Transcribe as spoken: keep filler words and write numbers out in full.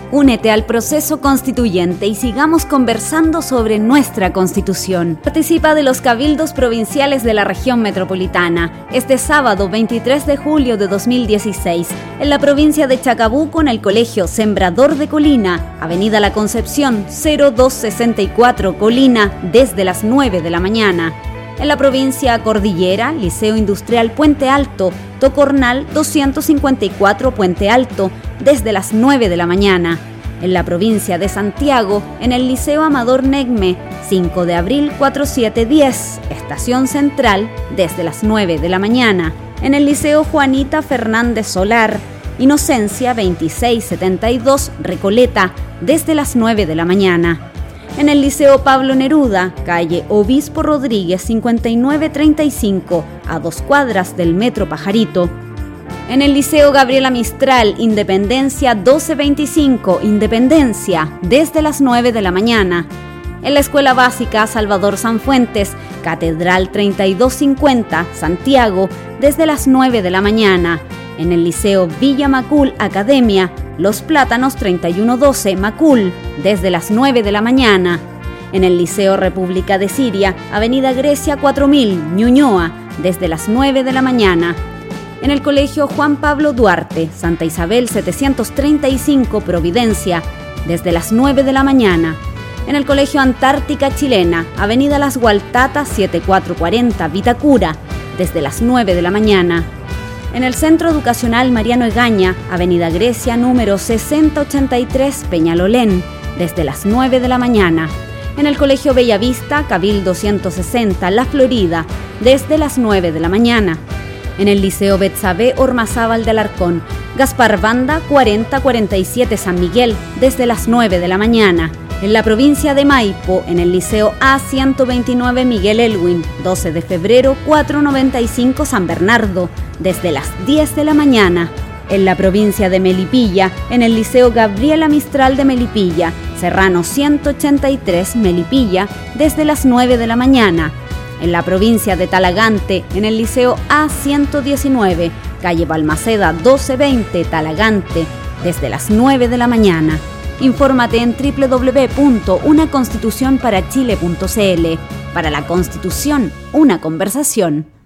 Únete al proceso constituyente y sigamos conversando sobre nuestra Constitución. Participa de los cabildos provinciales de la región metropolitana este sábado veintitrés de julio de dos mil dieciséis en la provincia de Chacabuco en el Colegio Sembrador de Colina, Avenida La Concepción cero dos sesenta y cuatro Colina, desde las nueve de la mañana. En la provincia Cordillera, Liceo Industrial Puente Alto, Tocornal doscientos cincuenta y cuatro Puente Alto, desde las nueve de la mañana. En la provincia de Santiago, en el Liceo Amador Negme, cinco de abril cuarenta y siete diez, Estación Central, desde las nueve de la mañana. En el Liceo Juanita Fernández Solar, Inocencia veintiséis setenta y dos, Recoleta, desde las nueve de la mañana. En el Liceo Pablo Neruda, calle Obispo Rodríguez cincuenta y nueve treinta y cinco, a dos cuadras del Metro Pajarito. En el Liceo Gabriela Mistral, Independencia doce veinticinco, Independencia, desde las nueve de la mañana. En la Escuela Básica Salvador Sanfuentes, Catedral treinta y dos cincuenta, Santiago, desde las nueve de la mañana. En el Liceo Villa Macul Academia, Los Plátanos treinta y uno doce, Macul, desde las nueve de la mañana. En el Liceo República de Siria, Avenida Grecia cuatro mil, Ñuñoa, desde las nueve de la mañana. En el Colegio Juan Pablo Duarte, Santa Isabel setecientos treinta y cinco, Providencia, desde las nueve de la mañana. En el Colegio Antártica Chilena, Avenida Las Gualtatas setenta y cuatro cuarenta, Vitacura, desde las nueve de la mañana. En el Centro Educacional Mariano Egaña, Avenida Grecia número sesenta ochenta y tres, Peñalolén, desde las nueve de la mañana. En el Colegio Bellavista, Cabildo ciento sesenta, La Florida, desde las nueve de la mañana. En el Liceo Betsabe Ormazábal de Alarcón, Gaspar Banda cuarenta cuarenta y siete, San Miguel, desde las nueve de la mañana. En la provincia de Maipo, en el Liceo A ciento veintinueve Miguel Elwin, doce de febrero cuatrocientos noventa y cinco, San Bernardo, desde las diez de la mañana. En la provincia de Melipilla, en el Liceo Gabriela Mistral de Melipilla, Serrano ciento ochenta y tres, Melipilla, desde las nueve de la mañana. En la provincia de Talagante, en el Liceo A ciento diecinueve, calle Balmaceda doce veinte, Talagante, desde las nueve de la mañana. Infórmate en doble u doble u doble u punto una constitución para chile punto c l. Para la Constitución, una conversación.